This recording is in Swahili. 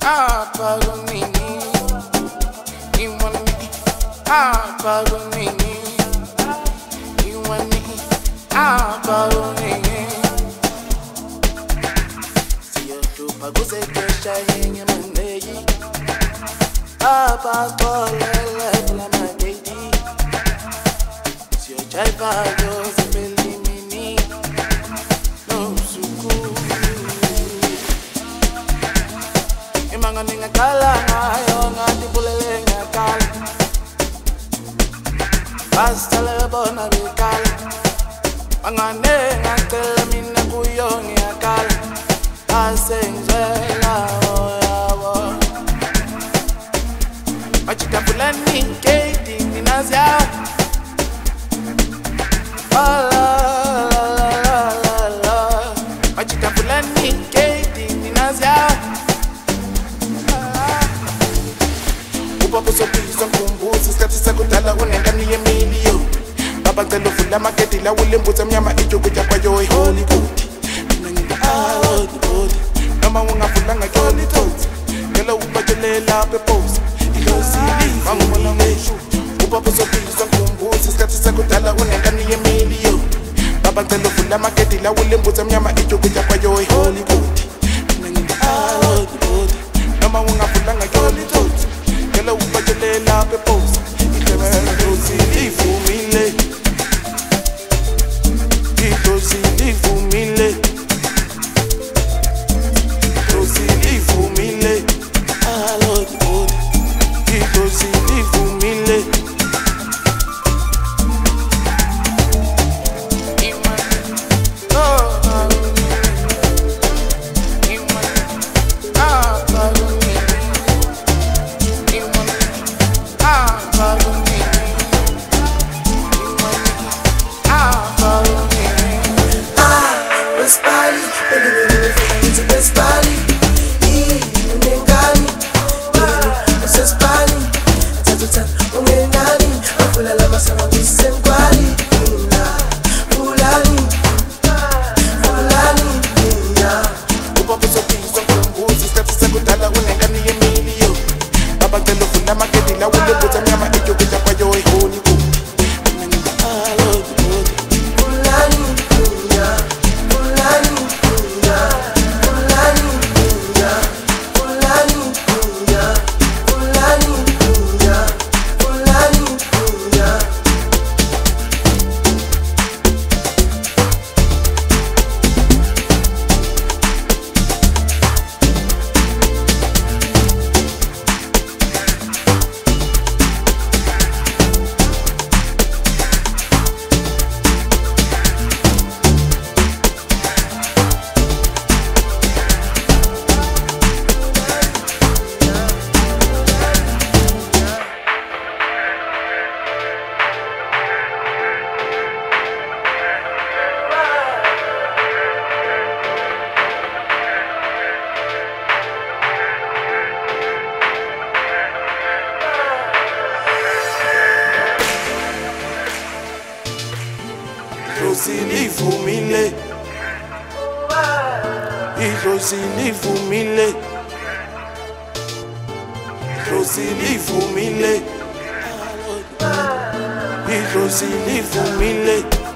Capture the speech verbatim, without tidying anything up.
Apagunini, Iwani, Apagunini, Iwani, Apagunini. See you to Paguse Shining Monday. Apa Tolele, my lady. See you Jaiva, Josephine, no Suku. Imanga ninga kala ngayo ngati bulele ngakala Basta le bona bikala Mangane ngakela mina kuyo ngiyakala Asengzela oyabo Machita fulani keti ninazia La la la la la Machita fulani keti ninazia Papa so please don't kumbuzi skati sakudala unengani yemilio Baba ngelo vula maketi la ulimbuza mnyama ijo kuja kwa yo holy good Nangile out good Nama ungafula ngajoli tot Ngelo ubajelela pepos Ilo sili Mangwala ngeshu Papa so please don't kumbuzi skati sakudala unengani yemilio Baba ngelo vula maketi la ulimbuza mnyama ijo kuja kwa yo holy good Nangile out good Nama ungafula ngajoli tot Hello, but you lay up a post. You never see for me late. You see for me late. You see for me late. I love you. You see for me late. He goes, he leave for me late.